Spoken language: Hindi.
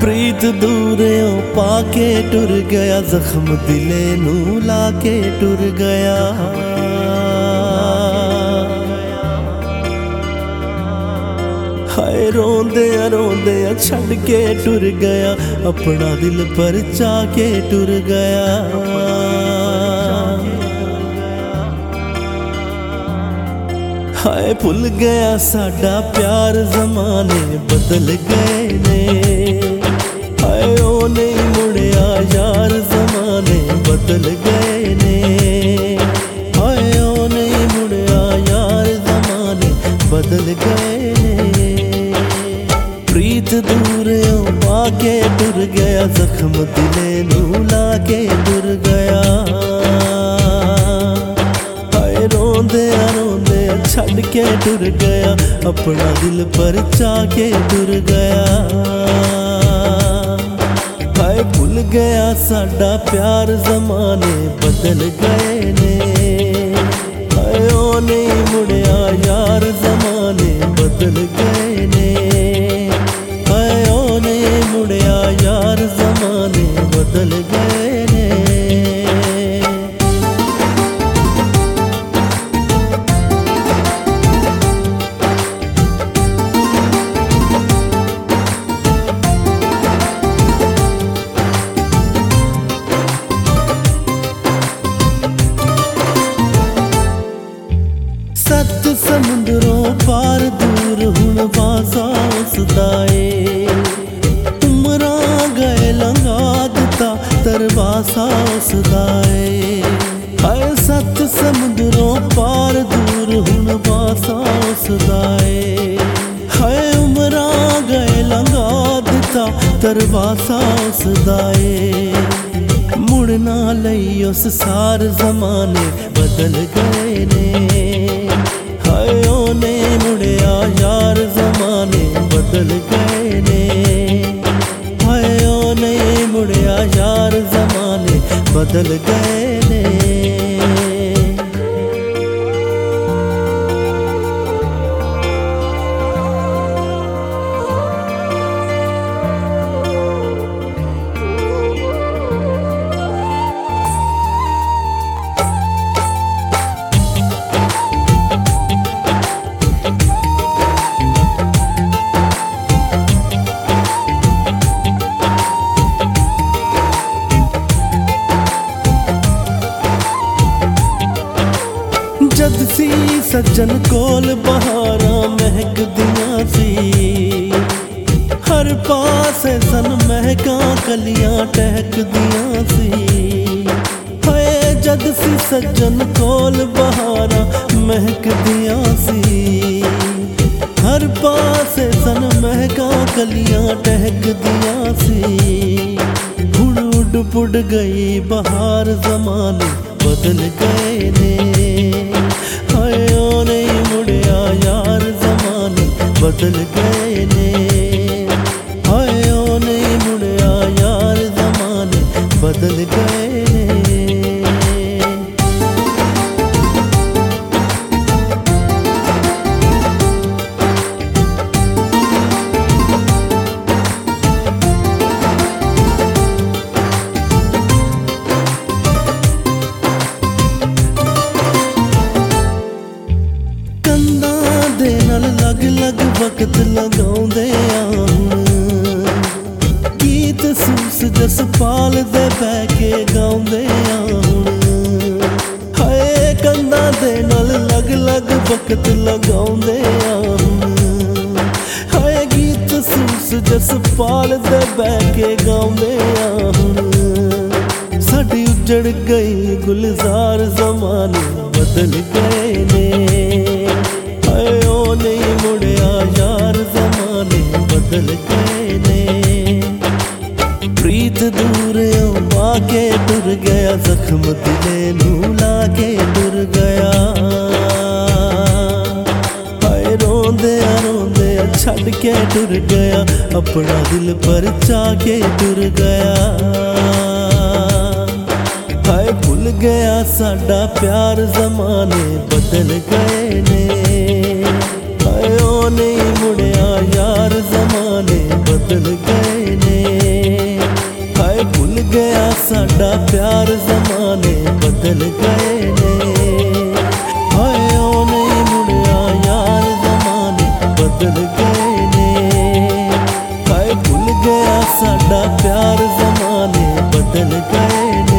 प्रीत दूरियों पाके टुर गया, जख्म दिले नू लाके टुर गया। हाय रोंदिया रोंदिया छड़ के टुर गया, अपना दिल परचा के टुर गया। हाय भुल गया साडा प्यार, जमाने बदल गए ने। हाय ओ नहीं मुड़िया यार, जमाने बदल गए ने। हाय ओ नहीं मुड़िया यार, जमाने बदल गए ने। प्रीत दूरियों पाके टुर गया, जख्म दिले नू लाके टुर गया। हाय रोंदिया रोंदिया छड़ के टुर गया, अपना दिल परचा के टुर गया। हाय भुल गया साडा प्यार, जमाने बदल गए ने। हाय ओ नहीं मुड़िया यार, जमाने बदल गए ने। हाय ओ नहीं मुड़िया यार, जमाने बदल गए ने। सत समुद्रों पार दूर हुण वासा उसदा ए। उमरा गए लंघा दिता तरवासा उसदा ए। हाय सत समुद्रों पार दूर हुण वासा उसदा ए। हाय उमरा गए लंघा दिता तरवासा उसदा ए। मुड़ना लई उस सार, जमाने बदल गए ने। हाय ओ नहीं मुड़िया यार, जमाने बदल गए ने। हाय ओ नहीं मुड़िया यार, जमाने बदल गए ने। जद सी सज्जन कोल बहारा महक दियां सी। हर पासे सन महका कलियां टहक दियां सी। हाय जद सी सज्जन कोल बहारा महक दियां सी। हर पासे सन महका कलियां टहक दियां सी। हुण उड़ पुड़ गई बहार, जमाने बदल गए ने। हाय ओ नहीं मुड़िया यार, जमाने बदल गए ने। हाय ओ नहीं मुड़िया यार, जमाने बदल गए ने। दे नाल लग लग वक्त लगाउंदे आउण, गीत सूस जसपाल दे बह के गाउंदे आउण। हाय कंधा दे नाल लग लग वक्त लगाउंदे आउण। हाय गीत सूस जसपाल दे बह के गाउंदे आउण। साडी उजड़ गई गुलजार, जमाने बदल गए ने। हाय ओ नहीं मुड़िया यार, जमाने बदल गए ने। प्रीत दूरियों पाके टुर गया, जख्म दिले नू लाके टुर गया। हाय रोंदिया रोंदिया छड़ के टुर गया, अपना दिल परचा के टुर गया। हाय भुल गया साडा प्यार, जमाने बदल गए ने। ਹਾਏ ਉਹ ਨਹੀਂ ਮੁੜਿਆ ਯਾਰ ਜ਼ਮਾਨੇ ਬਦਲ ਗਏ ਨੇ ਹਾਏ ਭੁੱਲ ਗਿਆ ਸਾਡਾ ਪਿਆਰ ਜ਼ਮਾਨੇ ਬਦਲ ਗਏ ਨੇ ਹਾਏ ਉਹ ਨਹੀਂ ਮੁੜਿਆ ਯਾਰ ਜ਼ਮਾਨੇ ਬਦਲ ਗਏ ਨੇ ਹਾਏ ਭੁੱਲ ਗਿਆ ਸਾਡਾ ਪਿਆਰ ਜ਼ਮਾਨੇ ਬਦਲ ਗਏ ਨੇ